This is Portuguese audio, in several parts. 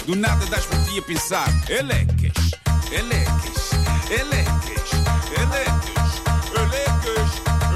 Do nada das por ti a pensar. Elecas, elecas, elecas, elecas, elecas.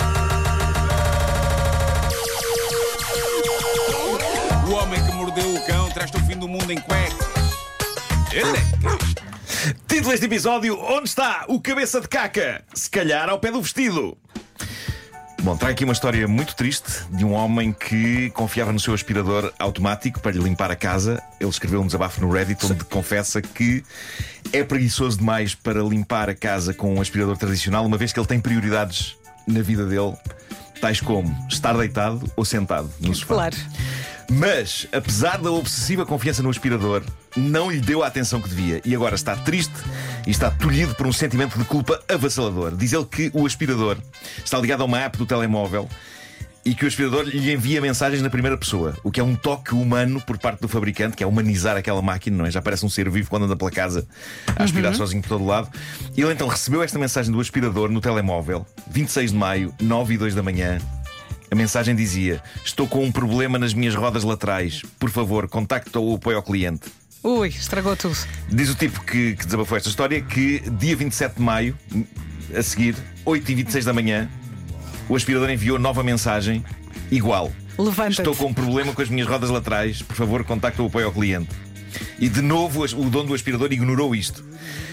O homem que mordeu o cão traz-te o fim do mundo em cuecas. Elecas. Título deste episódio: onde está o cabeça de caca? Se calhar ao pé do vestido. Bom, trago aqui uma história muito triste de um homem que confiava no seu aspirador automático para lhe limpar a casa. Ele escreveu um desabafo no Reddit onde confessa que é preguiçoso demais para limpar a casa com um aspirador tradicional, uma vez que ele tem prioridades na vida dele, tais como estar deitado ou sentado no sofá. Claro. Mas, apesar da obsessiva confiança no aspirador, não lhe deu a atenção que devia. E agora está triste e está tolhido por um sentimento de culpa avassalador. Diz ele que o aspirador está ligado a uma app do telemóvel e que o aspirador lhe envia mensagens na primeira pessoa, o que é um toque humano por parte do fabricante, que é humanizar aquela máquina, não é? Já parece um ser vivo quando anda pela casa a aspirar sozinho por todo lado. Ele então recebeu esta mensagem do aspirador no telemóvel, 26 de maio, 9h02 da manhã. A mensagem dizia: estou com um problema nas minhas rodas laterais. Por favor, contacte o apoio ao cliente. Ui, estragou tudo. Diz o tipo que desabafou esta história que dia 27 de maio, a seguir, 8h26 da manhã, o aspirador enviou nova mensagem igual. Levanta-te. Estou com um problema com as minhas rodas laterais. Por favor, contacte o apoio ao cliente. E de novo o dono do aspirador ignorou isto.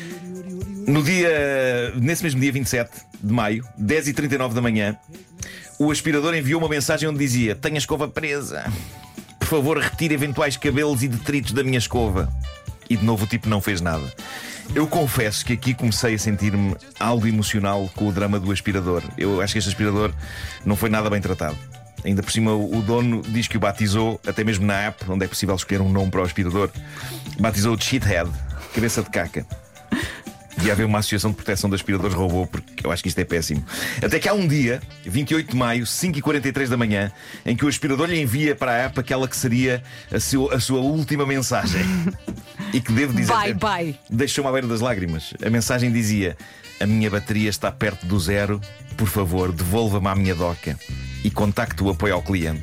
Nesse mesmo dia 27 de maio, 10h39 da manhã, o aspirador enviou uma mensagem onde dizia: tenho a escova presa. Por favor, retire eventuais cabelos e detritos da minha escova. E de novo o tipo não fez nada. Eu confesso que aqui comecei a sentir-me algo emocional com o drama do aspirador. Eu acho que este aspirador não foi nada bem tratado. Ainda por cima o dono diz que o batizou, até mesmo na app, onde é possível escolher um nome para o aspirador, batizou de shithead, cabeça de caca. Devia haver uma associação de proteção de aspiradores robô, porque eu acho que isto é péssimo. Até que há um dia, 28 de maio, 5h43 da manhã, em que o aspirador lhe envia para a app aquela que seria a sua última mensagem. E que devo dizer, Bye, bye. Deixou-me à beira das lágrimas. A mensagem dizia: a minha bateria está perto do zero. Por favor, devolva-me à minha doca e contacte o apoio ao cliente.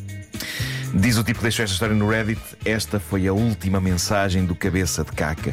Diz o tipo que deixou esta história no Reddit: esta foi a última mensagem do cabeça de caca.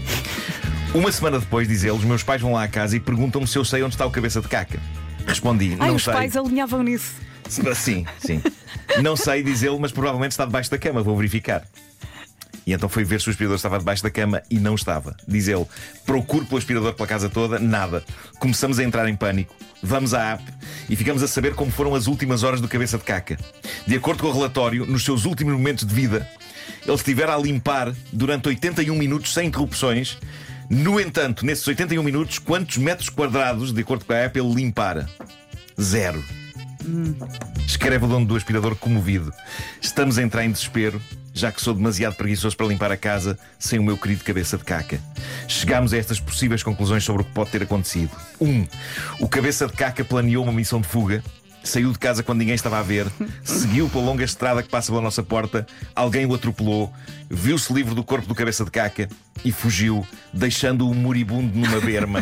Uma semana depois, diz ele, os meus pais vão lá à casa e perguntam-me se eu sei onde está o cabeça de caca. Respondi: não os sei. pais alinhavam nisso. Sim. Não sei, diz ele, mas provavelmente está debaixo da cama, vou verificar. E então foi ver se o aspirador estava debaixo da cama e não estava. Diz ele: procuro pelo aspirador pela casa toda, nada. Começamos a entrar em pânico. Vamos à app e ficamos a saber como foram as últimas horas do cabeça de caca. De acordo com o relatório, nos seus últimos momentos de vida, ele estivera a limpar durante 81 minutos sem interrupções. No entanto, nesses 81 minutos, quantos metros quadrados, de acordo com a app, ele limpara? 0. Escreve o dono do aspirador comovido: estamos a entrar em desespero, já que sou demasiado preguiçoso para limpar a casa sem o meu querido cabeça de caca. Chegámos a estas possíveis conclusões sobre o que pode ter acontecido. 1. O cabeça de caca planeou uma missão de fuga. Saiu de casa quando ninguém estava a ver, seguiu pela longa estrada que passa pela nossa porta, alguém o atropelou, viu-se livre do corpo do cabeça de caca e fugiu, deixando-o moribundo numa berma.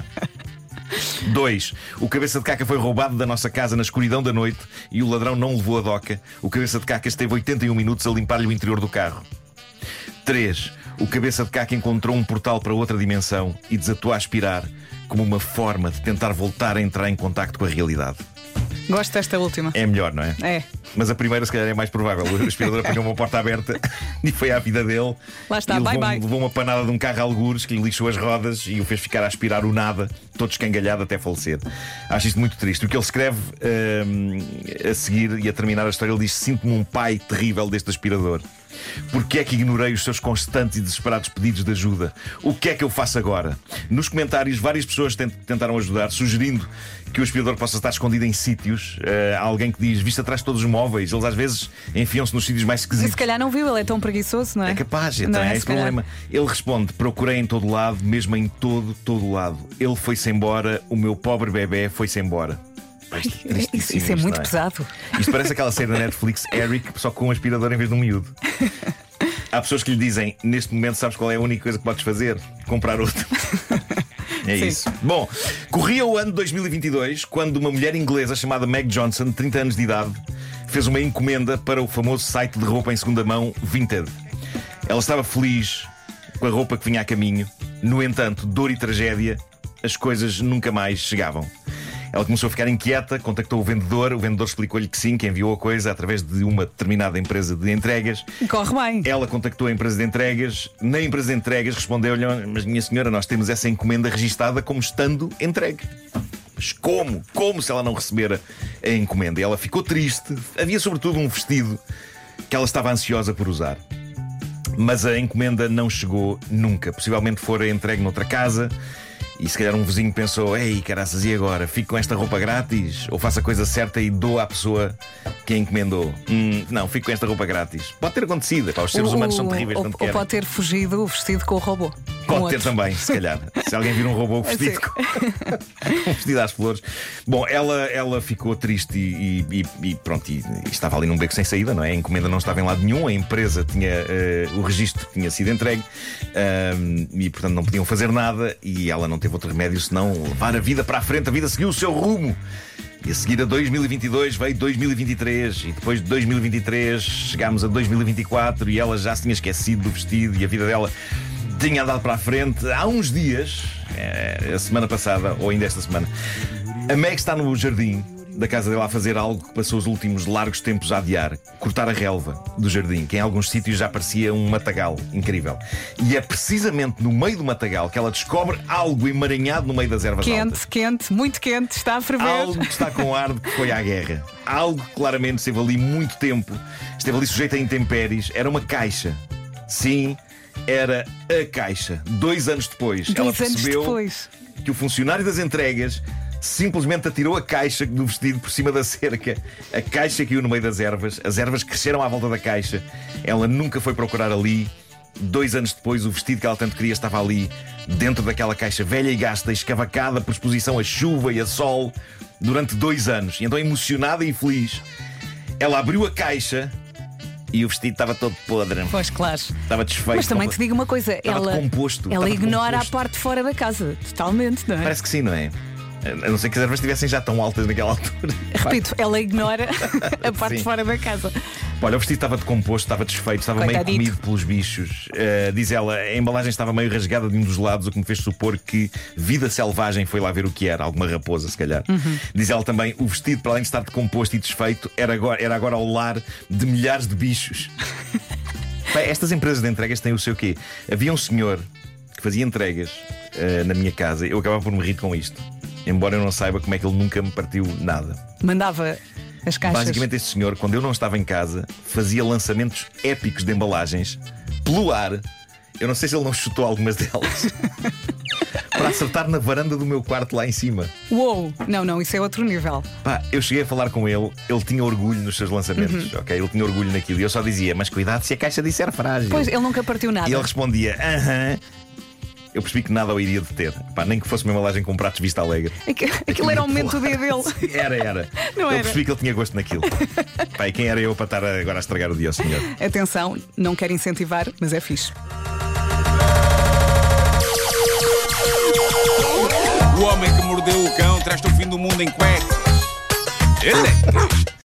2. O cabeça de caca foi roubado da nossa casa na escuridão da noite e o ladrão não levou a doca. O cabeça de caca esteve 81 minutos a limpar-lhe o interior do carro. 3. O cabeça de caca encontrou um portal para outra dimensão e desatou a aspirar como uma forma de tentar voltar a entrar em contacto com a realidade. Gosto desta última. É melhor, não é? É. Mas a primeira, se calhar, é mais provável. O aspirador apanhou uma porta aberta e foi à vida dele. Lá está, e bye bye. levou uma panada de um carro a algures que lhe lixou as rodas e o fez ficar a aspirar o nada, todo escangalhado até falecer. Acho isto muito triste. O que ele escreve a seguir e a terminar a história, ele diz: sinto-me um pai terrível deste aspirador. Porquê é que ignorei os seus constantes e desesperados pedidos de ajuda? O que é que eu faço agora? Nos comentários, várias pessoas tentaram ajudar, sugerindo que o aspirador possa estar escondido em sítios. Há alguém que diz: viste atrás de todos os móveis. Eles às vezes enfiam-se nos sítios mais E esquisitos. se calhar não viu, ele é tão preguiçoso, não é? É capaz, então Não é, é esse se calhar. problema. Ele responde: procurei em todo lado, mesmo em todo lado. Ele foi-se embora, o meu pobre bebê foi-se embora. Isso é muito pesado. Isto parece aquela série da Netflix, Eric, só com um aspirador em vez de um miúdo. Há pessoas que lhe dizem: neste momento sabes qual é a única coisa que podes fazer? Comprar outro. É Sim. isso. Bom, corria o ano 2022 quando uma mulher inglesa chamada Meg Johnson, de 30 anos de idade, fez uma encomenda para o famoso site de roupa em segunda mão Vinted. Ela estava feliz com a roupa que vinha a caminho. No entanto, dor e tragédia, as coisas nunca mais chegavam. Ela começou a ficar inquieta, contactou o vendedor explicou-lhe que sim, que enviou a coisa através de uma determinada empresa de entregas. Corre bem. Ela contactou a empresa de entregas. Na empresa de entregas respondeu-lhe: mas minha senhora, nós temos essa encomenda registada como estando entregue. Mas como? Como se ela não recebera a encomenda? E ela ficou triste. Havia sobretudo um vestido que ela estava ansiosa por usar. Mas a encomenda não chegou nunca. Possivelmente fora entregue noutra casa. E se calhar um vizinho pensou: ei, caraças, e agora? Fico com esta roupa grátis? Ou faço a coisa certa e dou à pessoa que a encomendou? Não, fico com esta roupa grátis. Pode ter acontecido. Os seres humanos são terríveis quando querem. Ou pode ter fugido o vestido com o robô. Pode ter também, se calhar. Se alguém vir um robô vestido um vestido às flores. Bom, ela ficou triste e pronto, e estava ali num beco sem saída, não é? A encomenda não estava em lado nenhum, a empresa tinha o registro tinha sido entregue e portanto não podiam fazer nada. E ela não teve outro remédio senão levar a vida para a frente. A vida seguiu o seu rumo. E a seguir a 2022 veio 2023. E depois de 2023 chegámos a 2024 e ela já se tinha esquecido do vestido e a vida dela tinha andado para a frente. Há uns dias, a semana passada, ou ainda esta semana, a Meg está no jardim da casa dela a fazer algo que passou os últimos largos tempos a adiar: cortar a relva do jardim, que em alguns sítios já parecia um matagal incrível. E é precisamente no meio do matagal que ela descobre algo emaranhado no meio das ervas altas. Quente, muito quente, está a ferver. Algo que está com ar de que foi à guerra. Algo que claramente esteve ali muito tempo, esteve ali sujeito a intempéries. Era uma caixa. Sim, era a caixa. 2 anos depois, ela percebeu que o funcionário das entregas simplesmente atirou a caixa do vestido por cima da cerca. A caixa caiu no meio das ervas. As ervas cresceram à volta da caixa. Ela nunca foi procurar ali. 2 anos depois, o vestido que ela tanto queria estava ali, dentro daquela caixa velha e gasta, escavacada por exposição a chuva e a sol durante 2 anos. E então, emocionada e feliz, ela abriu a caixa e o vestido estava todo podre. Pois, claro. Estava desfeito. Mas também te digo uma coisa: ela ignora a parte de fora da casa, totalmente, não é? Parece que sim, não é? A não ser que as ervas estivessem já tão altas naquela altura. Repito, ela ignora a parte de fora da casa. Olha, o vestido estava decomposto, estava desfeito, estava meio comido pelos bichos. Diz ela, a embalagem estava meio rasgada de um dos lados, o que me fez supor que vida selvagem foi lá ver o que era. Alguma raposa, se calhar. Diz ela também, o vestido, para além de estar decomposto e desfeito, era agora ao lar de milhares de bichos. Bem, estas empresas de entregas têm o seu quê? Havia um senhor que fazia entregas na minha casa. Eu acabava por me rir com isto, embora eu não saiba como é que ele nunca me partiu nada. Mandava as caixas. Basicamente, este senhor, quando eu não estava em casa, fazia lançamentos épicos de embalagens pelo ar. Eu não sei se ele não chutou algumas delas para acertar na varanda do meu quarto lá em cima. Uou! Não, isso é outro nível. Pá, eu cheguei a falar com ele. Ele tinha orgulho nos seus lançamentos, ok? Ele tinha orgulho naquilo. E eu só dizia, mas cuidado se a caixa disser frágil. Pois, ele nunca partiu nada. E ele respondia, Eu percebi que nada o iria deter. Pá, nem que fosse uma embalagem com pratos Vista Alegre. Aquilo era o momento do dia dele. Era. Não eu era. percebi que ele tinha gosto naquilo. Pá, e quem era eu para estar agora a estragar o dia ao senhor? Atenção, não quero incentivar, mas é fixe. O homem que mordeu o cão traz-te o fim do mundo em cuecas. Elecas.